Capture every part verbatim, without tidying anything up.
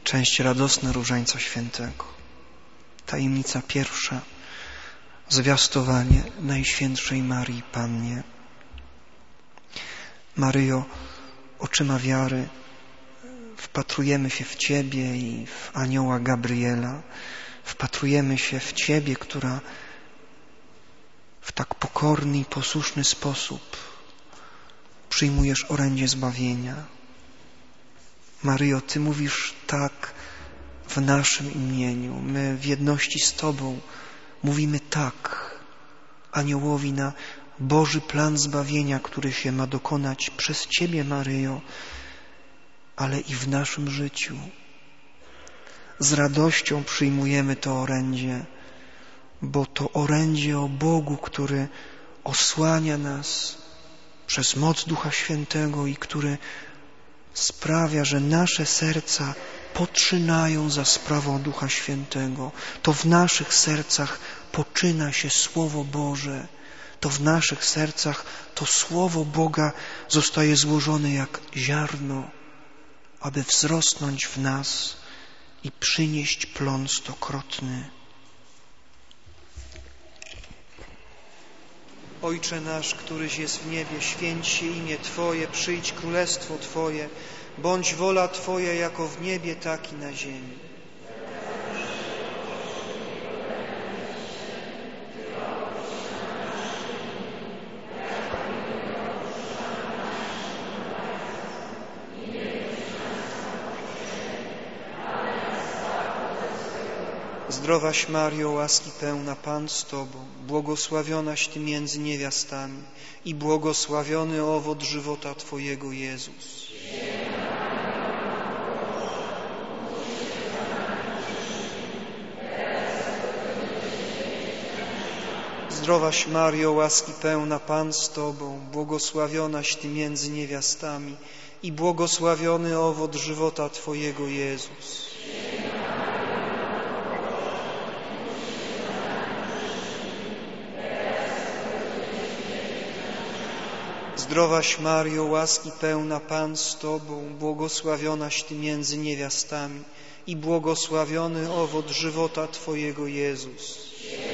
Część radosna Różańca Świętego. Tajemnica pierwsza. Zwiastowanie Najświętszej Marii Pannie. Maryjo, oczyma wiary wpatrujemy się w Ciebie i w anioła Gabriela. Wpatrujemy się w Ciebie, która w tak pokorny i posłuszny sposób przyjmujesz orędzie zbawienia. Maryjo, Ty mówisz tak w naszym imieniu. My w jedności z Tobą mówimy tak aniołowi na Boży plan zbawienia, który się ma dokonać przez Ciebie, Maryjo, ale i w naszym życiu. Z radością przyjmujemy to orędzie, bo to orędzie o Bogu, który osłania nas przez moc Ducha Świętego i który sprawia, że nasze serca poczynają za sprawą Ducha Świętego. To w naszych sercach poczyna się Słowo Boże. To w naszych sercach to Słowo Boga zostaje złożone jak ziarno, aby wzrosnąć w nas i przynieść plon stokrotny. Ojcze nasz, któryś jest w niebie, święć się imię Twoje, przyjdź królestwo Twoje, bądź wola Twoja jako w niebie, tak i na ziemi. Zdrowaś Mario, łaski pełna, Pan z Tobą, błogosławionaś Ty między niewiastami i błogosławiony owoc żywota Twojego, Jezus. Zdrowaś Mario, łaski pełna, Pan z Tobą, błogosławionaś Ty między niewiastami i błogosławiony owoc żywota Twojego, Jezus. Zdrowaś Mario, łaski pełna, Pan z Tobą, błogosławionaś Ty między niewiastami i błogosławiony owoc żywota Twojego, Jezus.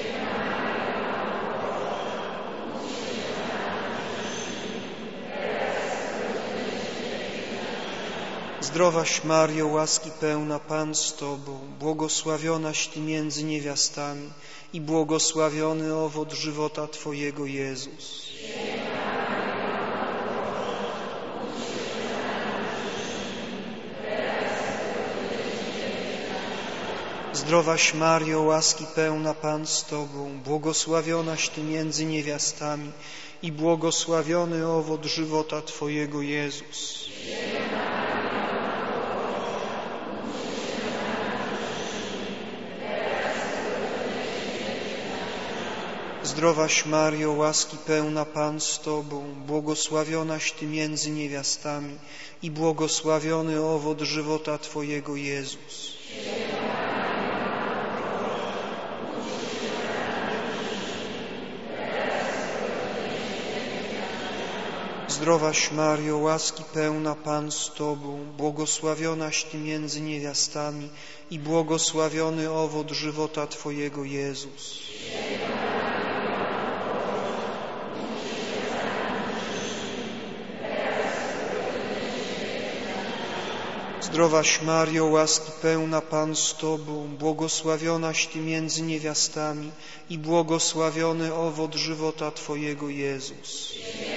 Zdrowaś Mario, łaski pełna, Pan z Tobą, błogosławionaś Ty między niewiastami i błogosławiony owoc żywota Twojego, Jezus. Zdrowaś Mario, łaski pełna, Pan z Tobą, błogosławionaś Ty między niewiastami i błogosławiony owoc żywota Twojego, Jezus. Zdrowaś Mario, łaski pełna, Pan z Tobą, błogosławionaś Ty między niewiastami i błogosławiony owoc żywota Twojego, Jezus. Zdrowaś Mario, łaski pełna, Pan z Tobą, błogosławionaś Ty między niewiastami i błogosławiony owoc żywota Twojego, Jezus. Zdrowaś Mario, łaski pełna, Pan z Tobą, błogosławionaś Ty między niewiastami i błogosławiony owoc żywota Twojego, Jezus.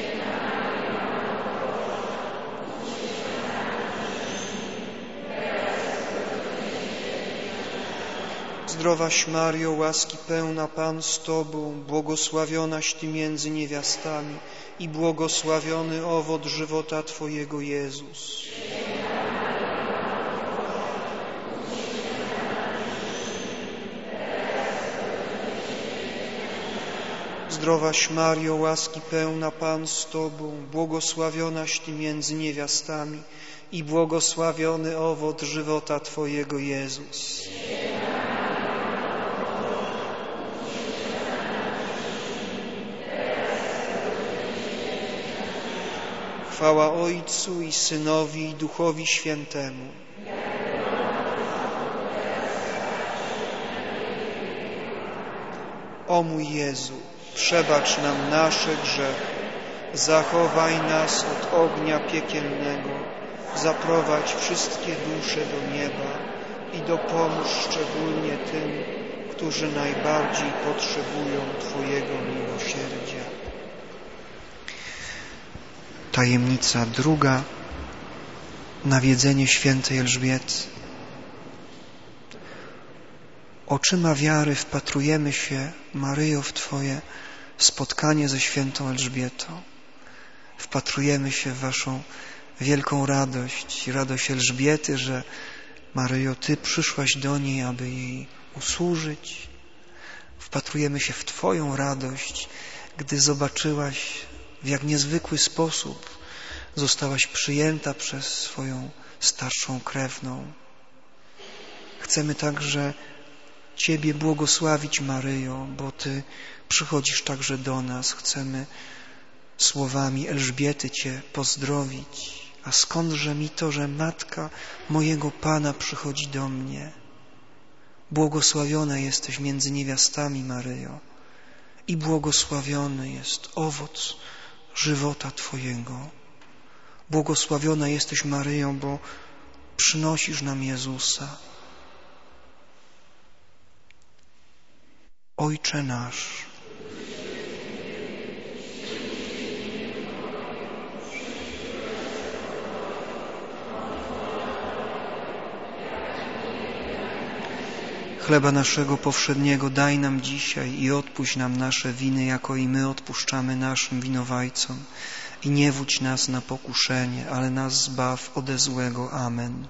Zdrowaś Mario, łaski pełna, Pan z Tobą, błogosławionaś Ty między niewiastami i błogosławiony owoc żywota Twojego, Jezus. Zdrowaś Mario, łaski pełna, Pan z Tobą, błogosławionaś Ty między niewiastami i błogosławiony owoc żywota Twojego, Jezus. Chwała Ojcu i Synowi i Duchowi Świętemu. O mój Jezu, przebacz nam nasze grzechy, zachowaj nas od ognia piekielnego, zaprowadź wszystkie dusze do nieba i dopomóż szczególnie tym, którzy najbardziej potrzebują Twojego miłosierdzia. Tajemnica druga. Nawiedzenie świętej Elżbiety. Oczyma wiary wpatrujemy się, Maryjo, w Twoje spotkanie ze świętą Elżbietą. Wpatrujemy się w Waszą wielką radość, radość Elżbiety, że Maryjo, Ty przyszłaś do niej, aby jej usłużyć. Wpatrujemy się w Twoją radość, gdy zobaczyłaś, w jak niezwykły sposób zostałaś przyjęta przez swoją starszą krewną. Chcemy także Ciebie błogosławić, Maryjo, bo Ty przychodzisz także do nas. Chcemy słowami Elżbiety Cię pozdrowić. A skądże mi to, że matka mojego Pana przychodzi do mnie? Błogosławiona jesteś między niewiastami, Maryjo, i błogosławiony jest owoc żywota Twojego. Błogosławiona jesteś, Maryjo, bo przynosisz nam Jezusa. Ojcze nasz, chleba naszego powszedniego daj nam dzisiaj i odpuść nam nasze winy, jako i my odpuszczamy naszym winowajcom. I nie wódź nas na pokuszenie, ale nas zbaw ode złego. Amen.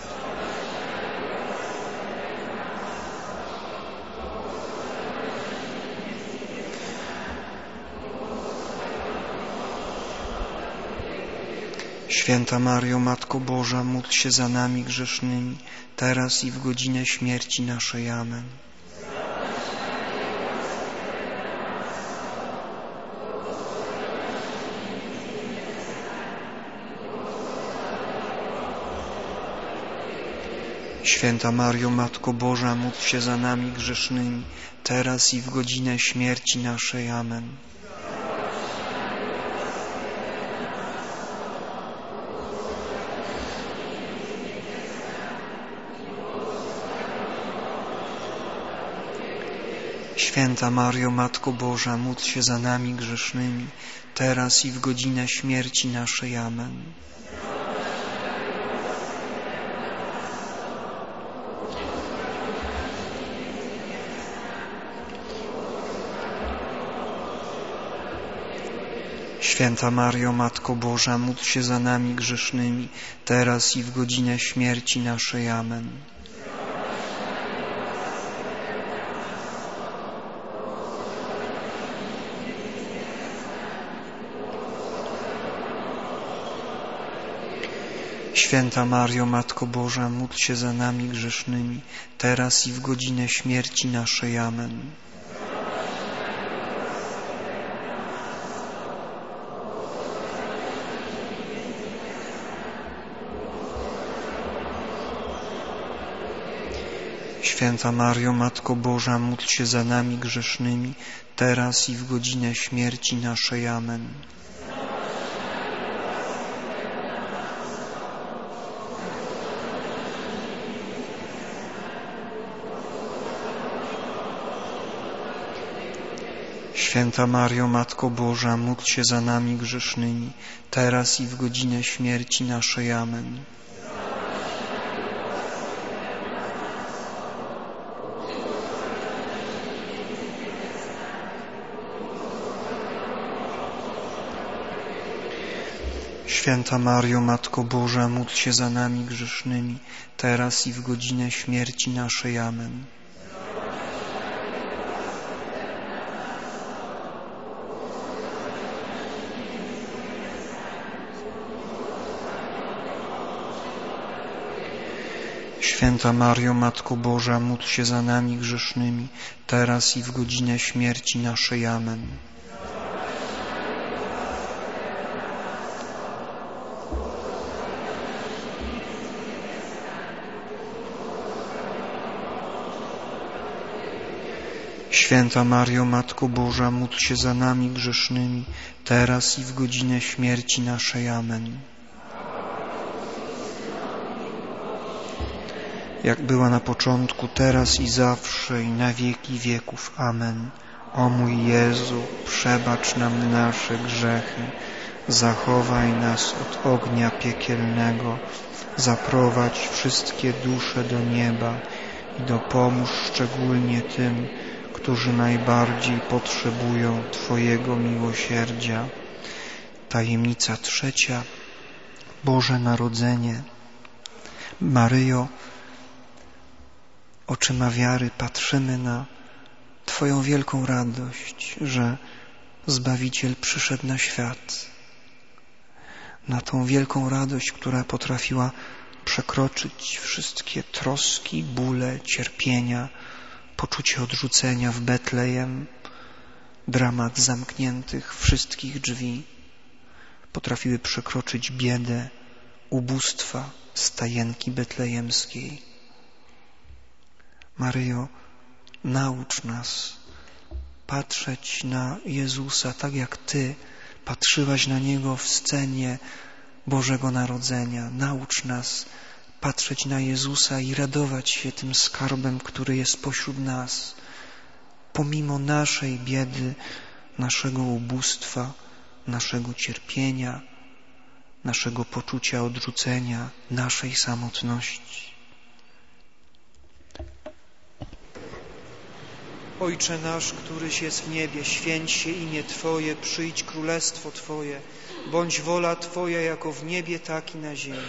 Święta Maryjo, Matko Boża, módl się za nami grzesznymi, teraz i w godzinę śmierci naszej. Amen. Święta Maryjo, Matko Boża, módl się za nami grzesznymi, teraz i w godzinę śmierci naszej. Amen. Święta Maryjo, Matko Boża, módl się za nami grzesznymi, teraz i w godzinę śmierci naszej. Amen. Święta Maryjo, Matko Boża, módl się za nami grzesznymi, teraz i w godzinę śmierci naszej. Amen. Święta Maryjo, Matko Boża, módl się za nami grzesznymi, teraz i w godzinę śmierci naszej. Amen. Święta Maryjo, Matko Boża, módl się za nami grzesznymi, teraz i w godzinę śmierci naszej. Amen. Święta Maryjo, Matko Boża, módl się za nami grzesznymi, teraz i w godzinę śmierci naszej. Amen. Święta Maryjo, Matko Boża, módl się za nami grzesznymi, teraz i w godzinę śmierci naszej. Amen. Święta Maryjo, Matko Boża, módl się za nami grzesznymi, teraz i w godzinę śmierci naszej. Amen. Święta Mario, Matko Boża, módl się za nami grzesznymi, teraz i w godzinę śmierci naszej. Amen. Jak była na początku, teraz i zawsze, i na wieki wieków. Amen. O mój Jezu, przebacz nam nasze grzechy, zachowaj nas od ognia piekielnego, zaprowadź wszystkie dusze do nieba i dopomóż szczególnie tym, którzy najbardziej potrzebują Twojego miłosierdzia. Tajemnica trzecia. Boże Narodzenie. Maryjo, oczyma wiary patrzymy na Twoją wielką radość, że Zbawiciel przyszedł na świat. Na tą wielką radość, która potrafiła przekroczyć wszystkie troski, bóle, cierpienia, poczucie odrzucenia w Betlejem, dramat zamkniętych wszystkich drzwi. Potrafiły przekroczyć biedę, ubóstwa stajenki betlejemskiej. Maryjo, naucz nas patrzeć na Jezusa tak jak Ty patrzyłaś na Niego w scenie Bożego Narodzenia. Naucz nas patrzeć na Jezusa i radować się tym skarbem, który jest pośród nas, pomimo naszej biedy, naszego ubóstwa, naszego cierpienia, naszego poczucia odrzucenia, naszej samotności. Ojcze nasz, któryś jest w niebie, święć się imię Twoje, przyjdź królestwo Twoje, bądź wola Twoja jako w niebie, tak i na ziemi.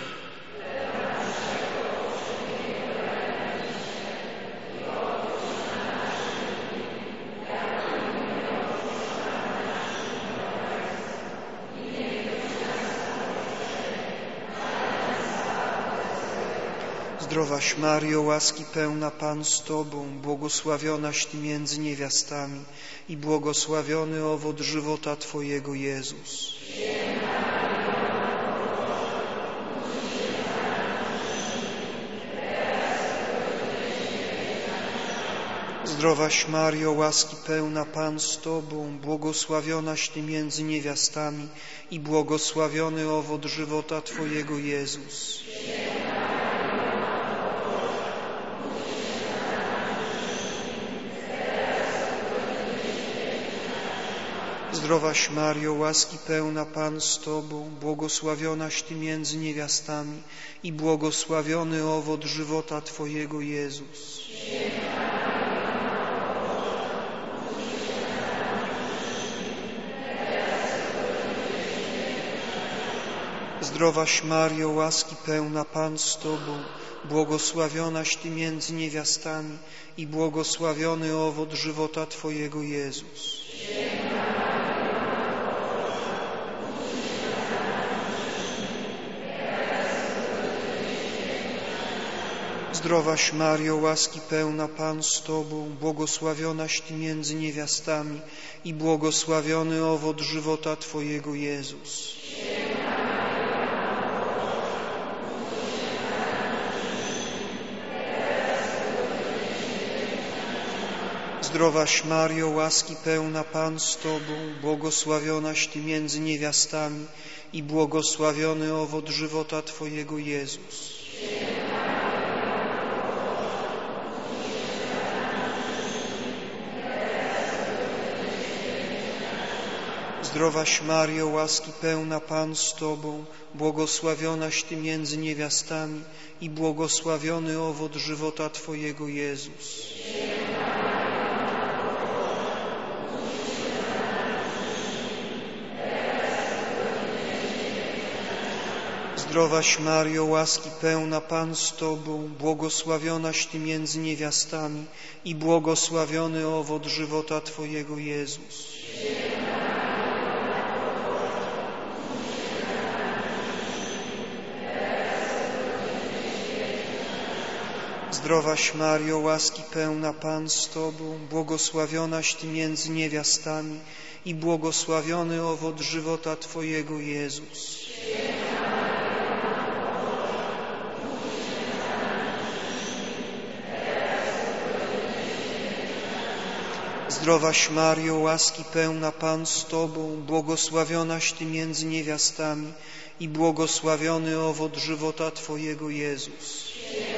Zdrowaś Mario, łaski pełna, Pan z Tobą, błogosławionaś Ty między niewiastami i błogosławiony owoc żywota Twojego, Jezus. Zdrowaś Mario, łaski pełna, Pan z Tobą, błogosławionaś Ty między niewiastami i błogosławiony owoc żywota Twojego, Jezus. Zdrowaś Mario, łaski pełna, Pan z Tobą, błogosławionaś Ty między niewiastami i błogosławiony owoc żywota Twojego, Jezus. Zdrowaś Mario, łaski pełna, Pan z Tobą, błogosławionaś Ty między niewiastami i błogosławiony owoc żywota Twojego, Jezus. Zdrowaś Mario, łaski pełna, Pan z Tobą, błogosławionaś Ty między niewiastami i błogosławiony owoc żywota Twojego, Jezus. Zdrowaś Mario, łaski pełna, Pan z Tobą, błogosławionaś Ty między niewiastami i błogosławiony owoc żywota Twojego, Jezus. Zdrowaś Mario, łaski pełna, Pan z Tobą, błogosławionaś Ty między niewiastami i błogosławiony owoc żywota Twojego, Jezus. Zdrowaś Mario, łaski pełna, Pan z Tobą, błogosławionaś Ty między niewiastami i błogosławiony owoc żywota Twojego, Jezus. Zdrowaś Mario, łaski pełna, Pan z Tobą, błogosławionaś Ty między niewiastami i błogosławiony owoc żywota Twojego, Jezus. Zdrowaś Mario, łaski pełna, Pan z Tobą, błogosławionaś Ty między niewiastami i błogosławiony owoc żywota Twojego, Jezus.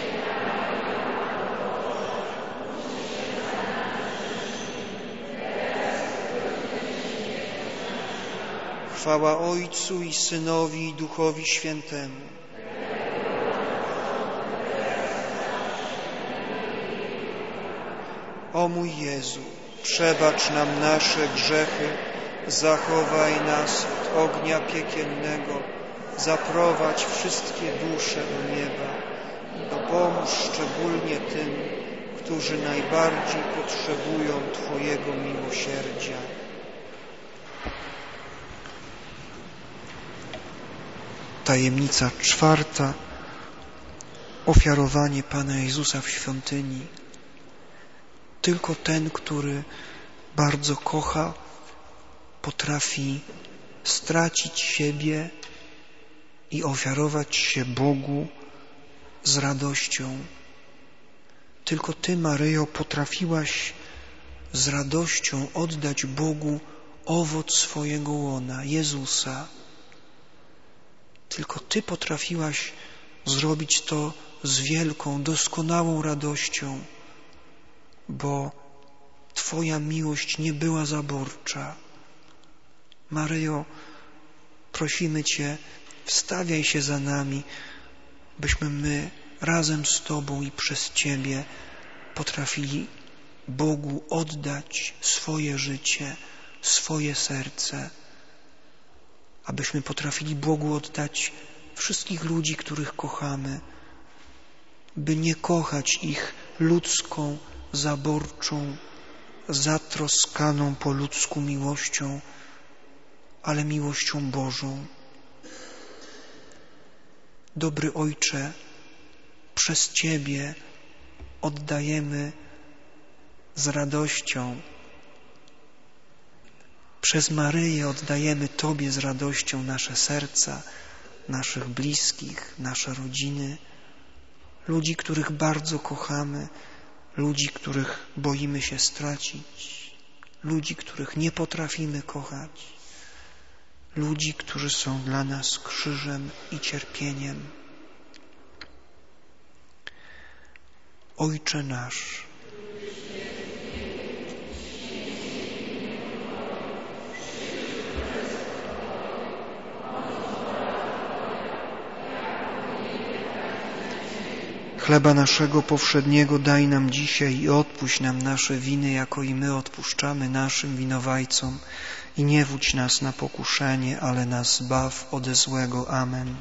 Chwała Ojcu i Synowi i Duchowi Świętemu. O mój Jezu, przebacz nam nasze grzechy, zachowaj nas od ognia piekielnego, zaprowadź wszystkie dusze do nieba i dopomóż szczególnie tym, którzy najbardziej potrzebują Twojego miłosierdzia. Tajemnica czwarta. Ofiarowanie Pana Jezusa w świątyni. Tylko ten, który bardzo kocha, potrafi stracić siebie i ofiarować się Bogu z radością. Tylko Ty, Maryjo, potrafiłaś z radością oddać Bogu owoc swojego łona, Jezusa. Tylko Ty potrafiłaś zrobić to z wielką, doskonałą radością, bo Twoja miłość nie była zaborcza. Maryjo, prosimy Cię, wstawiaj się za nami, byśmy my razem z Tobą i przez Ciebie potrafili Bogu oddać swoje życie, swoje serce, abyśmy potrafili Bogu oddać wszystkich ludzi, których kochamy, by nie kochać ich ludzką, zaborczą, zatroskaną po ludzku miłością, ale miłością Bożą. Dobry Ojcze, przez Ciebie oddajemy z radością, przez Maryję oddajemy Tobie z radością nasze serca, naszych bliskich, nasze rodziny, ludzi, których bardzo kochamy, ludzi, których boimy się stracić, ludzi, których nie potrafimy kochać, ludzi, którzy są dla nas krzyżem i cierpieniem. Ojcze nasz, chleba naszego powszedniego daj nam dzisiaj i odpuść nam nasze winy, jako i my odpuszczamy naszym winowajcom. I nie wódź nas na pokuszenie, ale nas zbaw ode złego. Amen.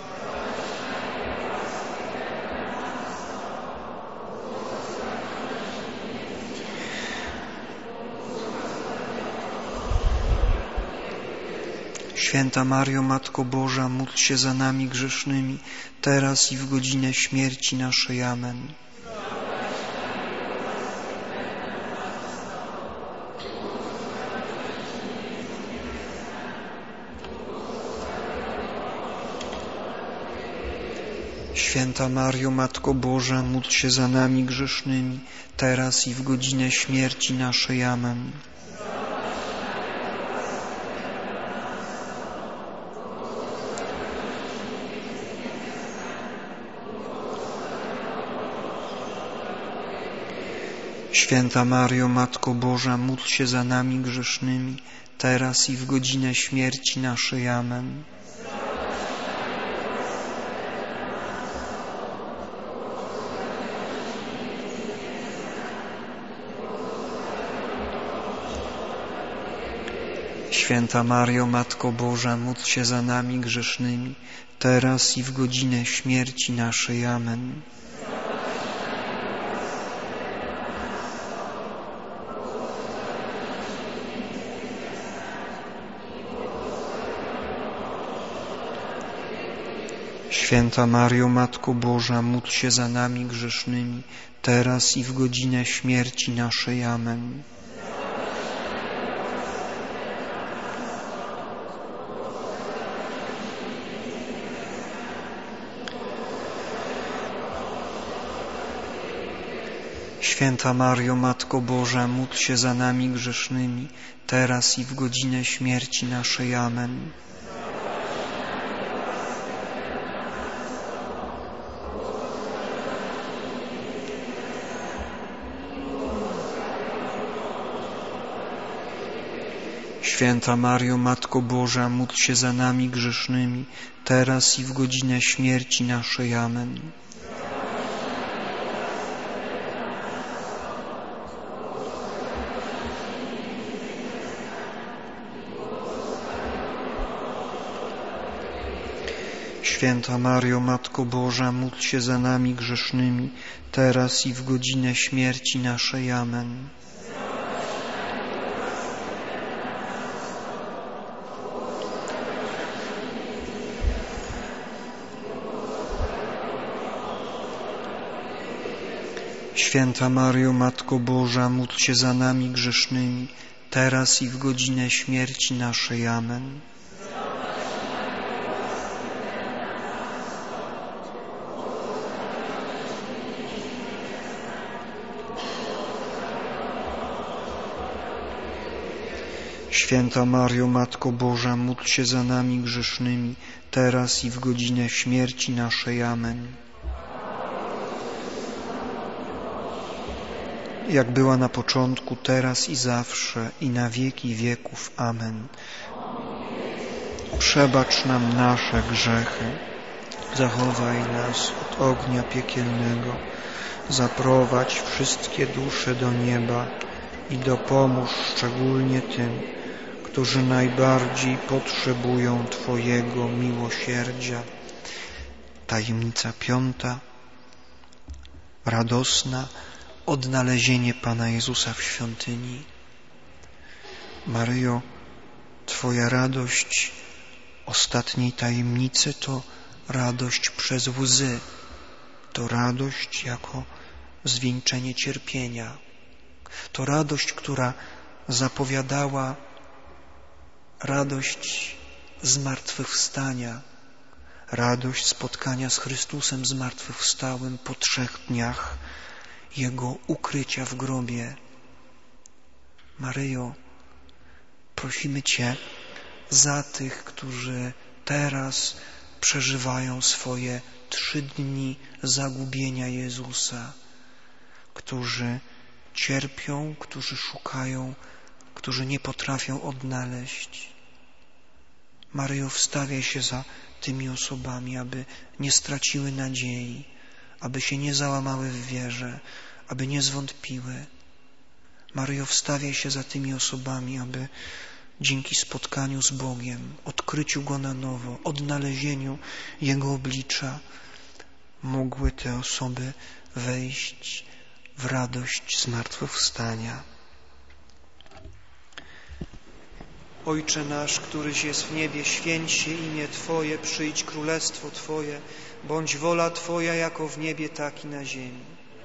Święta Mario, Matko Boża, módl się za nami grzesznymi, teraz i w godzinę śmierci naszej. Amen. Święta Mario, Matko Boża, módl się za nami grzesznymi, teraz i w godzinę śmierci naszej. Amen. Święta Mario, Matko Boża, módl się za nami grzesznymi, teraz i w godzinę śmierci naszej. Amen. Święta Mario, Matko Boża, módl się za nami grzesznymi, teraz i w godzinę śmierci naszej. Amen. Święta Mario, Matko Boża, módl się za nami grzesznymi, teraz i w godzinę śmierci naszej. Amen. Święta Mario, Matko Boża, módl się za nami grzesznymi, teraz i w godzinę śmierci naszej. Amen. Święta Mario, Matko Boża, módl się za nami grzesznymi, teraz i w godzinę śmierci naszej. Amen. Święta Mario, Matko Boża, módl się za nami grzesznymi, teraz i w godzinę śmierci naszej. Amen. Święta Mario, Matko Boża, módl się za nami grzesznymi, teraz i w godzinę śmierci naszej. Amen. Święta Mario, Matko Boża, módl się za nami grzesznymi, teraz i w godzinę śmierci naszej. Amen. Jak była na początku, teraz i zawsze, i na wieki wieków. Amen. Przebacz nam nasze grzechy, zachowaj nas od ognia piekielnego, zaprowadź wszystkie dusze do nieba i dopomóż szczególnie tym, którzy najbardziej potrzebują Twojego miłosierdzia. Tajemnica piąta, radosna, odnalezienie Pana Jezusa w świątyni. Maryjo, Twoja radość ostatniej tajemnicy to radość przez łzy, to radość jako zwieńczenie cierpienia, to radość, która zapowiadała radość zmartwychwstania, radość spotkania z Chrystusem zmartwychwstałym po trzech dniach Jego ukrycia w grobie. Maryjo, prosimy Cię za tych, którzy teraz przeżywają swoje trzy dni zagubienia Jezusa, którzy cierpią, którzy szukają, którzy nie potrafią odnaleźć. Maryjo, wstawiaj się za tymi osobami, aby nie straciły nadziei, aby się nie załamały w wierze, aby nie zwątpiły. Maryjo, wstawiaj się za tymi osobami, aby dzięki spotkaniu z Bogiem, odkryciu Go na nowo, odnalezieniu Jego oblicza, mogły te osoby wejść w radość zmartwychwstania. Ojcze nasz, któryś jest w niebie, święć się imię Twoje, przyjdź królestwo Twoje, bądź wola Twoja jako w niebie, tak i na ziemi.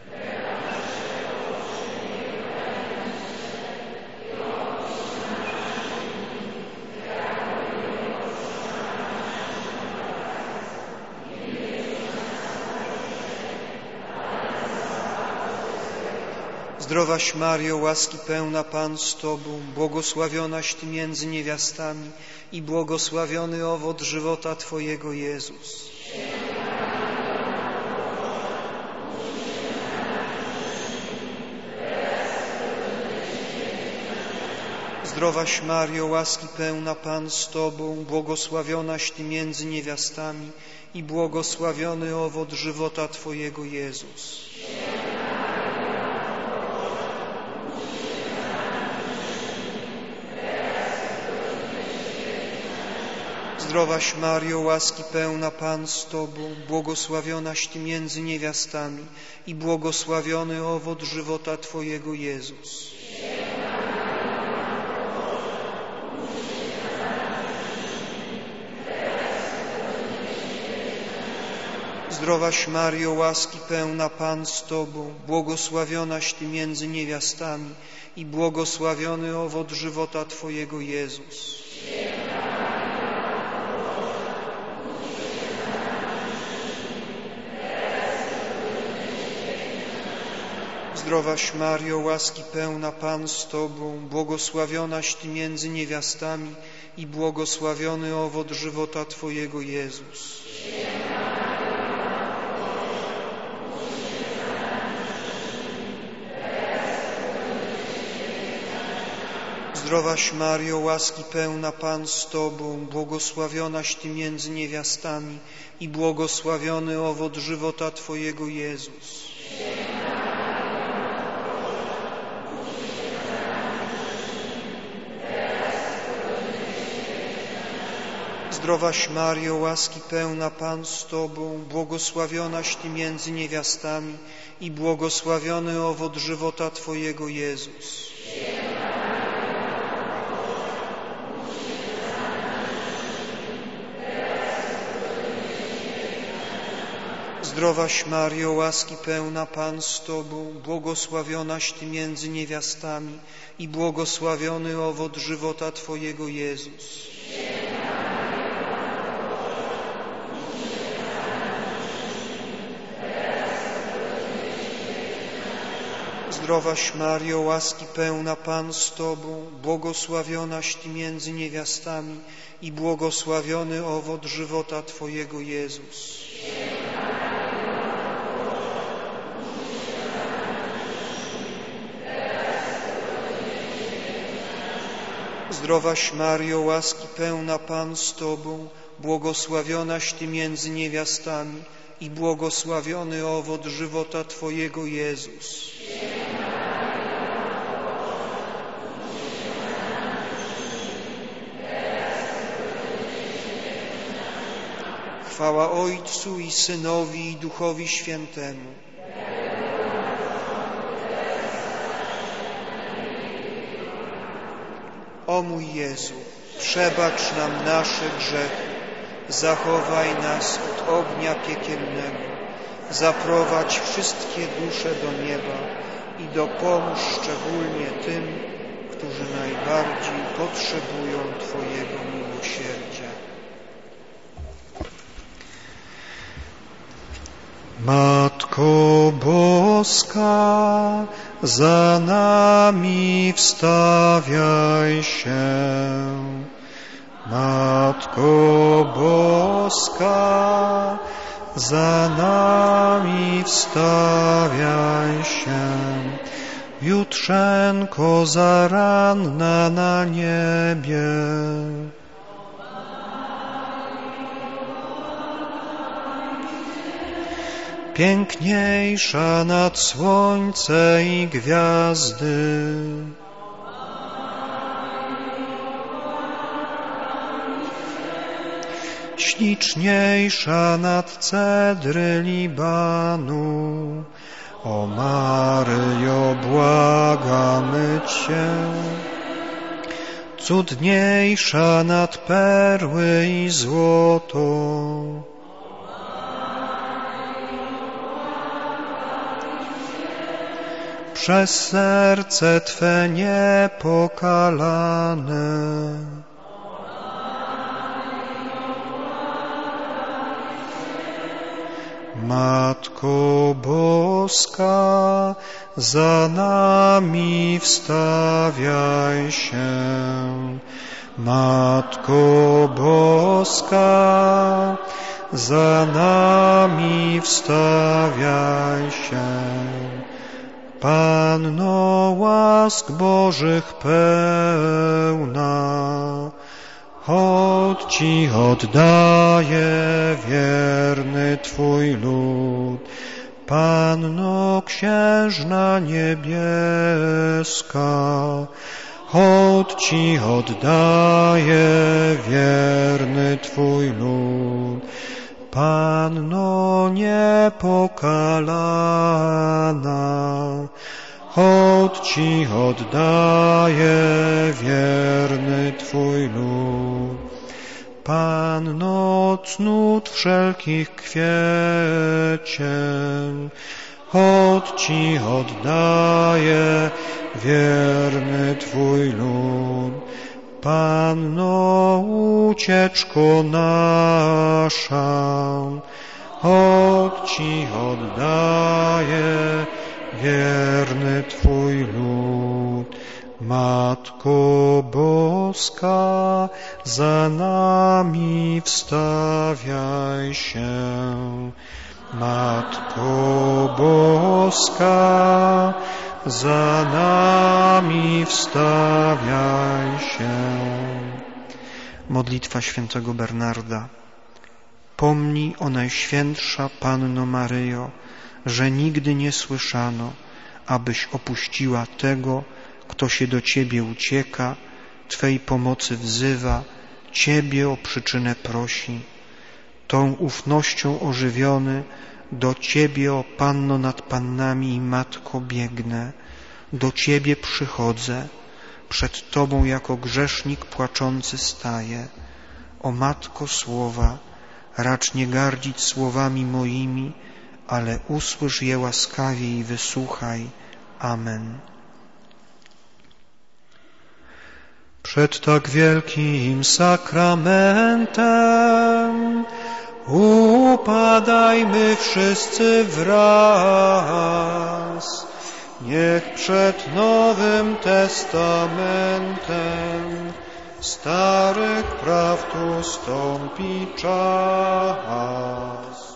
Zdrowaś Mario, łaski pełna, Pan z Tobą, błogosławionaś Ty między niewiastami i błogosławiony owoc żywota Twojego, Jezus. Zdrowaś Mario, łaski pełna, Pan z Tobą, błogosławionaś Ty między niewiastami i błogosławiony owoc żywota Twojego, Jezus. Zdrowaś Mario, łaski pełna, Pan z Tobą, błogosławionaś Ty między niewiastami i błogosławiony owoc żywota Twojego, Jezus. Zdrowaś Mario, łaski pełna, Pan z Tobą, błogosławionaś Ty między niewiastami i błogosławiony owoc żywota Twojego, Jezus. Zdrowaś Mario, łaski pełna, Pan z Tobą, błogosławionaś Ty między niewiastami i błogosławiony owoc żywota Twojego, Jezus. Zdrowaś Mario, łaski pełna, Pan z Tobą, błogosławionaś Ty między niewiastami i błogosławiony owoc żywota Twojego, Jezus. Zdrowaś Mario, łaski pełna, Pan z Tobą, błogosławionaś Ty między niewiastami i błogosławiony owoc żywota Twojego, Jezus. Zdrowaś Mario, łaski pełna, Pan z Tobą, błogosławionaś Ty między niewiastami i błogosławiony owoc żywota Twojego, Jezus. Zdrowaś Mario, łaski pełna, Pan z Tobą, błogosławionaś Ty między niewiastami i błogosławiony owoc żywota Twojego, Jezus. Zdrowaś Mario, łaski pełna, Pan z Tobą, błogosławionaś Ty między niewiastami i błogosławiony owoc żywota Twojego, Jezus. Chwała Ojcu i Synowi i Duchowi Świętemu. O mój Jezu, przebacz nam nasze grzechy, zachowaj nas od ognia piekielnego, zaprowadź wszystkie dusze do nieba i dopomóż szczególnie tym, którzy najbardziej potrzebują Twojego miłosierdzia. Matko Boska, za nami wstawiaj się. Matko Boska, za nami wstawiaj się. Jutrzenko zaranna na niebie, piękniejsza nad słońce i gwiazdy. Śliczniejsza nad cedry Libanu. O Maryjo, błagamy Cię. Cudniejsza nad perły i złoto. Przez serce Twe niepokalane. Matko Boska, za nami wstawiaj się. Matko Boska, za nami wstawiaj się. Panno łask Bożych pełna, hołd Ci oddaje wierny Twój lud. Panno księżna niebieska, hołd Ci oddaje wierny Twój lud. Panno niepokalana, hołd Ci oddaje wierny Twój lud. Panno cnót wszelkich kwiecień, hołd Ci oddaje wierny Twój lud. Panno ucieczko nasza, hołd Ci oddaje wierny Twój lud. Matko Boska, za nami wstawiaj się. Matko Boska, za nami wstawiaj się. Modlitwa świętego Bernarda. Pomnij, o Najświętsza Panno Maryjo, że nigdy nie słyszano, abyś opuściła tego, kto się do Ciebie ucieka, Twej pomocy wzywa, Ciebie o przyczynę prosi. Tą ufnością ożywiony do Ciebie, o Panno nad Pannami i Matko, biegnę. Do Ciebie przychodzę, przed Tobą jako grzesznik płaczący staję. O Matko Słowa, racz nie gardzić słowami moimi, ale usłysz je łaskawie i wysłuchaj. Amen. Przed tak wielkim sakramentem upadajmy wszyscy wraz. Niech przed Nowym Testamentem starych praw tu stąpi czas.